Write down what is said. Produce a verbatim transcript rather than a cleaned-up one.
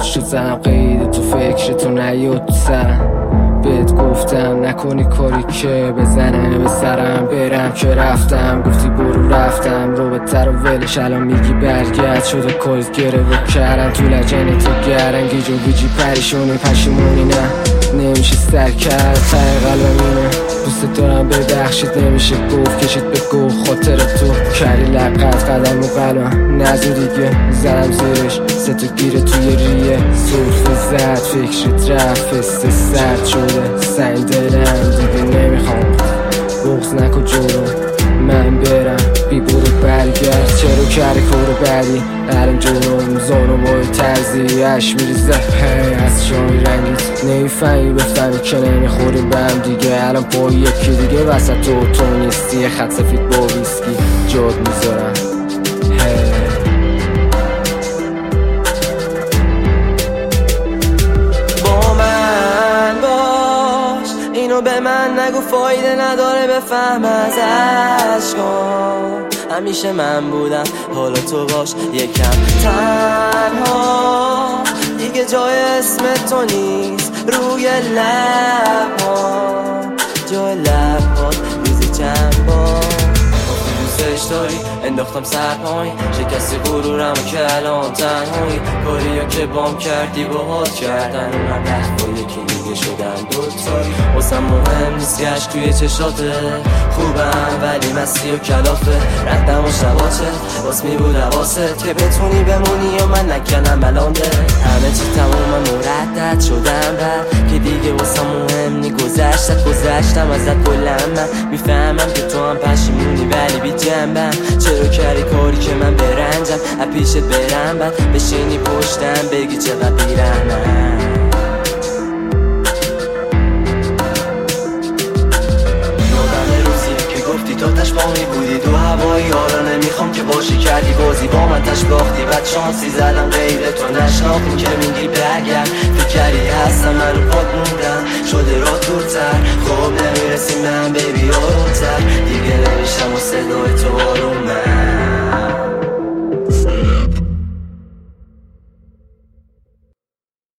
شد زنم قید تو فکر تو نیاد تو سرم بهت گفتم نکنی کاری که بزنه به سرم برم که رفتم گفتی برو رفتم رو به تر و ولش الان میگی برگرد شده کلت گره و کردم تو لجنه تو گرنگی جو بیجی پریشونی پشیمونی نه نمیشه سر کرد ته قلبم اینه دوست دارم ببخشید نمیشه گفت کشید به گفت خاطر تو کری لقت قدم و قلبم نزو دیگه زدم زیرش ستو گیره توی ریه سرفه زد فکرت رفت فسته سرد شده سنگ دلم دیگه نمیخوام بغض نکن جلو من برم بی برو برگرد چرا کاری کارو بعدی الان جلوم زانو بای ترزی اش میریزه هی از شای رنگیت نمیفهمی بفهمی که نمیخوری به هم دیگه الان با یکی دیگه وسط تو تو نیستی خط سفید با ویسکی جاد میذارم هی اینو به من نگو فایده نداره بفهم از عشقام همیشه من بودم حالا تو باش یکم تنها دیگه جای اسم تو نیست روی لب‌ها جای لب‌ها ریزی چند بار دوستش داری انداختم سر پایین شکستی غرورم و که الان تنهایی کاریا که بام کردی باهات کردن اونم رفت با یکی دیگه شدن دوتایی واسم مهم نیست گشت توی چشاته خوبم ولی مستی و کلافه ردم و شباته باز می بود حواست که بتونی بمونی و من نکنم بلانده همه چی تموم مردد شدم بعد که دیگه واسم مهم نی گذشتت گذشتم ازت کلم من میفهمم که تو هم پشیمونی ولی بی جنبم چرا کردی کاری که من برنجم از پیشت برم بعد بشینی پشتم بگی چقدر بیرحمم تاتش با می بودی تو هوایی حالا نمیخوام که باشی کردی بازی با من تش باختی بعد شانسی زدم غیر تو نشناختیم که میگی برگرد فکری هستم